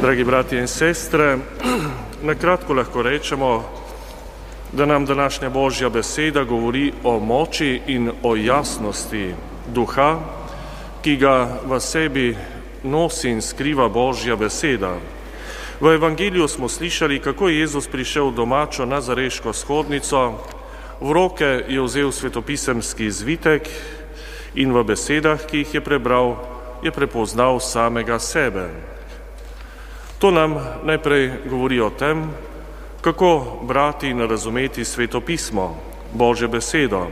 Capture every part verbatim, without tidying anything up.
Dragi bratje in sestre, na kratko lahko rečemo, da nam današnja Božja beseda govori o moči in o jasnosti duha, ki ga v sebi nosi in skriva Božja beseda. V Evangeliju smo slišali, kako je Jezus prišel v domačo nazareško shodnico, v roke je vzel svetopisemski zvitek in v besedah, ki jih je prebral, je prepoznal samega sebe. To nam najprej govori o tem, kako brati in razumeti svetopismo, Božje besedo.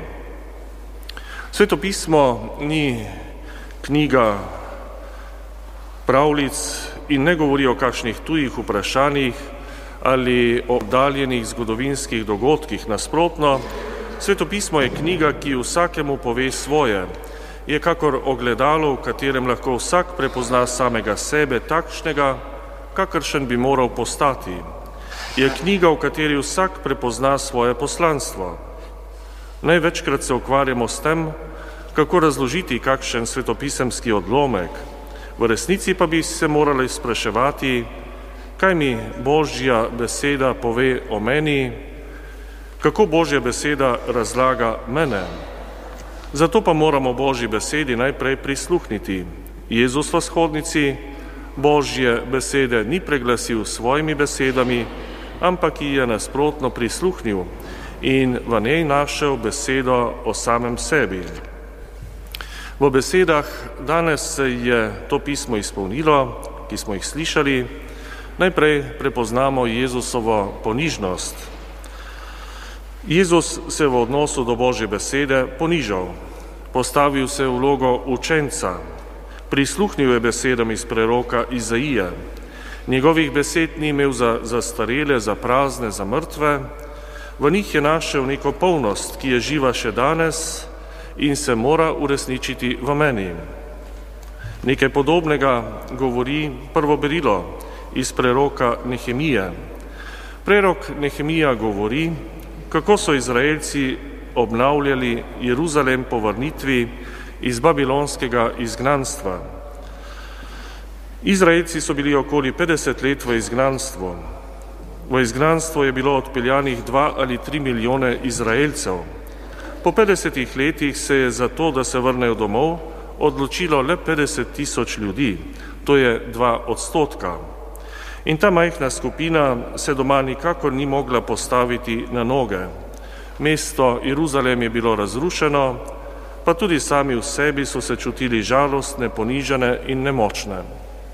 Svetopismo ni knjiga pravljic in ne govori o kakšnih tujih vprašanjih ali o oddaljenih zgodovinskih dogodkih. Nasprotno, svetopismo je knjiga, ki vsakemu pove svoje. Je kakor ogledalo, v katerem lahko vsak prepozna samega sebe takšnega, kakršen bi moral postati. Je knjiga, v kateri vsak prepozna svoje poslanstvo. Največkrat se ukvarjamo s tem, kako razložiti kakšen svetopisemski odlomek. V resnici pa bi se morali spraševati, kaj mi Božja beseda pove o meni, kako Božja beseda razlaga mene. Zato pa moramo Božji besedi najprej prisluhniti. Jezus v shodnici Božje besede ni preglasil s svojimi besedami, ampak ji je nasprotno prisluhnil in v njej našel besedo o samem sebi. V besedah danes se je to pismo izpolnilo, ki smo jih slišali. Najprej prepoznamo Jezusovo ponižnost. Jezus se v odnosu do Božje besede ponižal, postavil se v vlogo učenca, prisluhnil je besedam iz preroka Izaije. Njegovih besed ni imel za zastarele, za prazne, za mrtve. V njih je našel neko polnost, ki je živa še danes in se mora uresničiti v meni. Nekaj podobnega govori prvo berilo iz preroka Nehemije. Prerok Nehemija govori, kako so Izraelci obnavljali Jeruzalem po vrnitvi iz babilonskega izgnanstva. Izraelci so bili okoli petdeset let v izgnanstvu. V izgnanstvo je bilo odpeljanih dva ali tri milijone Izraelcev. Po petdesetih letih se je za to, da se vrnejo domov, odločilo le petdeset tisoč ljudi, to je dva odstotka. In ta majhna skupina se doma nikakor ni mogla postaviti na noge. Mesto Jeruzalem je bilo razrušeno, pa tudi sami v sebi so se čutili žalostne, ponižane in nemočne.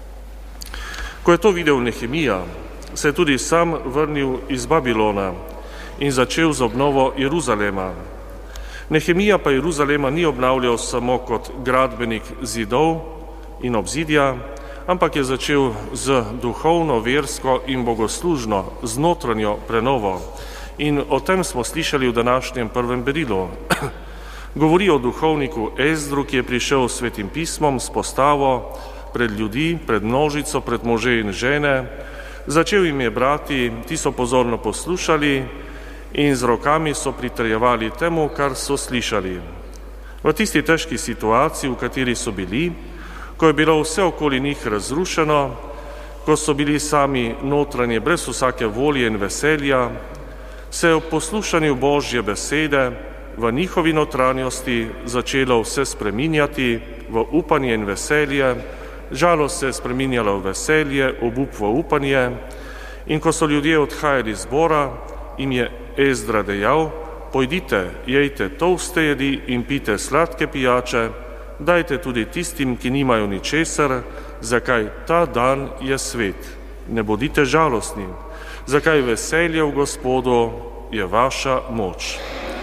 Ko je to videl Nehemija, se je tudi sam vrnil iz Babilona in začel z obnovo Jeruzalema. Nehemija pa Jeruzalema ni obnavljal samo kot gradbenik zidov in obzidja, ampak je začel z duhovno, versko in bogoslužno, z notranjo prenovo. In o tem smo slišali v današnjem prvem berilu. Govori o duhovniku Ezdru, ki je prišel s svetim pismom, s postavo, pred ljudi, pred množico, pred može in žene. Začel jim je brati, ti so pozorno poslušali in z rokami so pritrjevali temu, kar so slišali. V tisti težki situaciji, v kateri so bili, ko je bilo vse okoli njih razrušeno, ko so bili sami notranje brez vsake volje in veselja, se je v poslušanju Božje besede v njihovi notranjosti začelo vse spreminjati v upanje in veselje, žalost se je spreminjala v veselje, obup v upanje, in ko so ljudje odhajali iz zbora, jim je Ezdra dejal, pojdite, jejte tolste jedi in pite sladke pijače, dajte tudi tistim, ki nimajo ničesar, zakaj ta dan je svet. Ne bodite žalostni, zakaj veselje v Gospodu je vaša moč.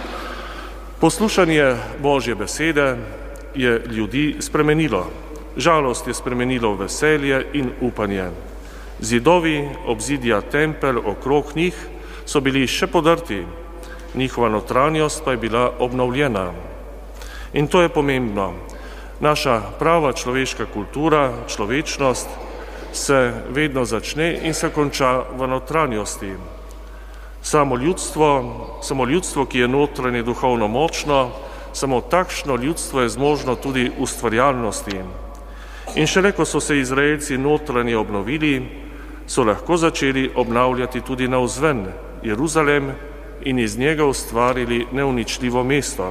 Poslušanje Božje besede je ljudi spremenilo. Žalost je spremenilo v veselje in upanje. Zidovi, obzidja, tempelj okrog njih so bili še podrti, njihova notranjost pa je bila obnovljena. In to je pomembno. Naša prava človeška kultura, človečnost se vedno začne in se konča v notranjosti. Samo ljudstvo, samo ljudstvo, ki je notranje duhovno močno, samo takšno ljudstvo je zmožno tudi ustvarjalnosti. In šele ko so se Izraelci notranje obnovili, so lahko začeli obnavljati tudi navzven Jeruzalem in iz njega ustvarili neuničljivo mesto.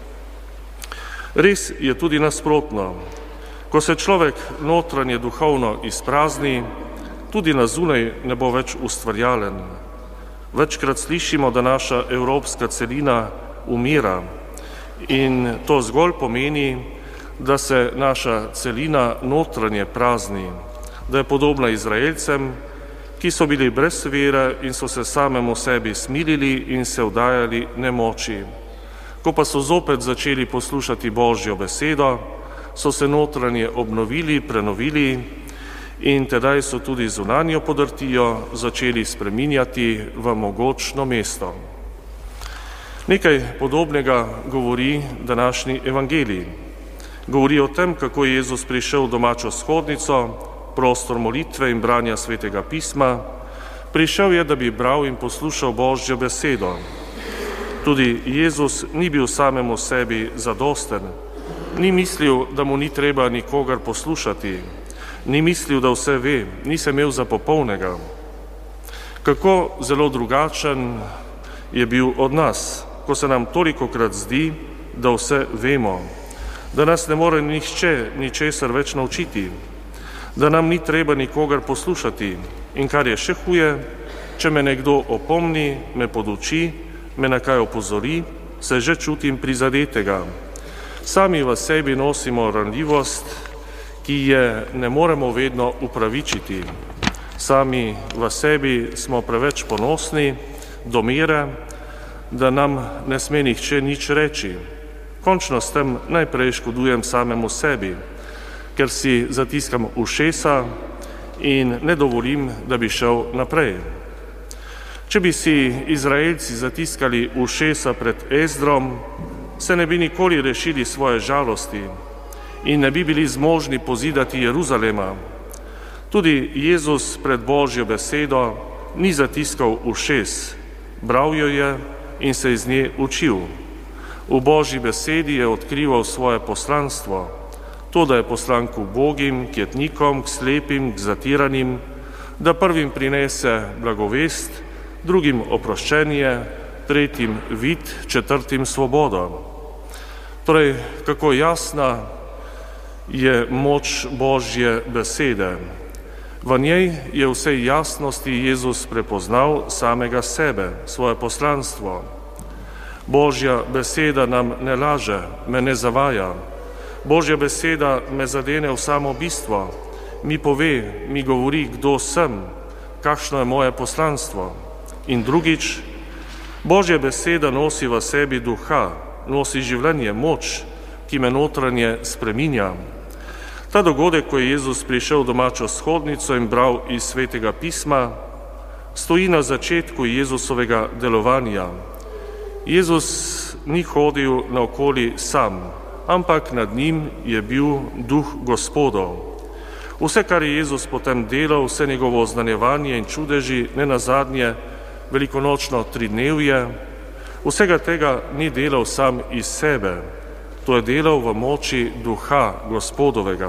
Res je tudi nasprotno. Ko se človek notranje duhovno izprazni, tudi na zunaj ne bo več ustvarjalen. Večkrat slišimo, da naša evropska celina umira in to zgolj pomeni, da se naša celina notranje prazni, da je podobna Izraelcem, ki so bili brez vere in so se samemu sebi smilili in se vdajali nemoči. Ko pa so zopet začeli poslušati Božjo besedo, so se notranje obnovili, prenovili in tedaj so tudi zunanjo podrtijo začeli spreminjati v mogočno mesto. Nekaj podobnega govori današnji evangelij. Govori o tem, kako je Jezus prišel v domačo shodnico, prostor molitve in branja svetega pisma. Prišel je, da bi bral in poslušal Božjo besedo. Tudi Jezus ni bil samemu sebi zadosten. Ni mislil, da mu ni treba nikogar poslušati. Ni mislil, da vse ve, ni se imel za popolnega. Kako zelo drugačen je bil od nas, ko se nam tolikokrat zdi, da vse vemo, da nas ne more nihče ničesar več naučiti, da nam ni treba nikogar poslušati in kar je še huje, če me nekdo opomni, me poduči, me na kaj opozori, se že čutim prizadetega. Sami v sebi nosimo ranljivost, ki je ne moremo vedno upravičiti. Sami v sebi smo preveč ponosni do mere, da nam ne sme nihče nič reči. Končno s tem najprej škodujem samemu sebi, ker si zatiskam ušesa in ne dovolim, da bi šel naprej. Če bi si Izraelci zatiskali ušesa pred Ezdrom, se ne bi nikoli rešili svoje žalosti in ne bi bili zmožni pozidati Jeruzalema. Tudi Jezus pred Božjo besedo ni zatiskal ušes, bral jo je in se iz nje učil. V Božji besedi je odkrival svoje poslanstvo, to, da je poslan k ubogim, k jetnikom, k slepim, k zatiranim, da prvim prinese blagovest, drugim oproščenje, tretjim vid, četrtim svobodo. Torej, kako jasna je moč Božje besede. V njej je v vsej jasnosti Jezus prepoznal samega sebe, svoje poslanstvo. Božja beseda nam ne laže, me ne zavaja. Božja beseda me zadene v samo bistvo, mi pove, mi govori, kdo sem, kakšno je moje poslanstvo. In drugič, Božja beseda nosi v sebi duha, nosi življenje, moč, ki me notranje spreminja. Ta dogodek, ko je Jezus prišel v domačo shodnico in bral iz svetega pisma, stoji na začetku Jezusovega delovanja. Jezus ni hodil naokoli sam, ampak nad njim je bil duh Gospodov. Vse, kar je Jezus potem delal, vse njegovo oznanjevanje in čudeži, ne nazadnje velikonočno tridnevje, vsega tega ni delal sam iz sebe, to je delal v moči duha Gospodovega.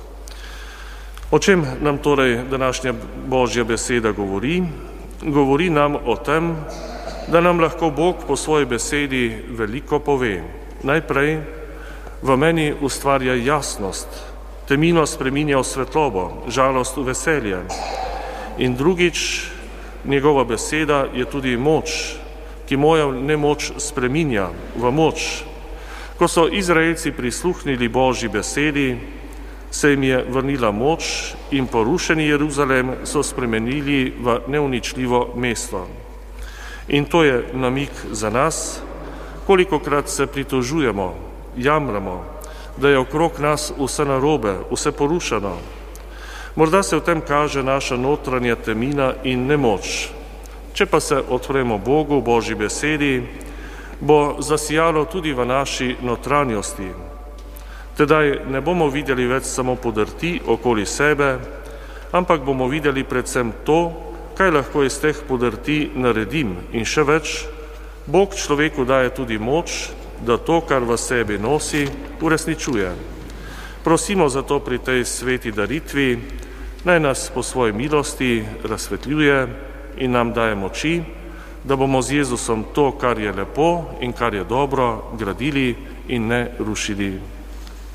O čem nam torej današnja Božja beseda govori? Govori nam o tem, da nam lahko Bog po svoji besedi veliko pove. Najprej v meni ustvarja jasnost, temino spreminja v svetlobo, žalost v veselje. In drugič, njegova beseda je tudi moč, ki mojo nemoč spreminja v moč. Ko so Izraelci prisluhnili Božji besedi, se jim je vrnila moč in porušeni Jeruzalem so spremenili v neuničljivo mesto. In to je namig za nas, kolikokrat se pritožujemo, jamramo, da je okrog nas vse narobe, vse porušeno. Morda se v tem kaže naša notranja temina in nemoč. Če pa se odpremo Bogu, Božji besedi, bo zasijalo tudi v naši notranjosti. Tedaj ne bomo videli več samo podrti okoli sebe, ampak bomo videli predvsem to, kaj lahko iz teh podrti naredim. In še več, Bog človeku daje tudi moč, da to, kar v sebi nosi, uresničuje. Prosimo zato pri tej sveti daritvi, Naj nas po svoji milosti razsvetljuje in nam daje moči, da bomo z Jezusom to, kar je lepo in kar je dobro, gradili in ne rušili.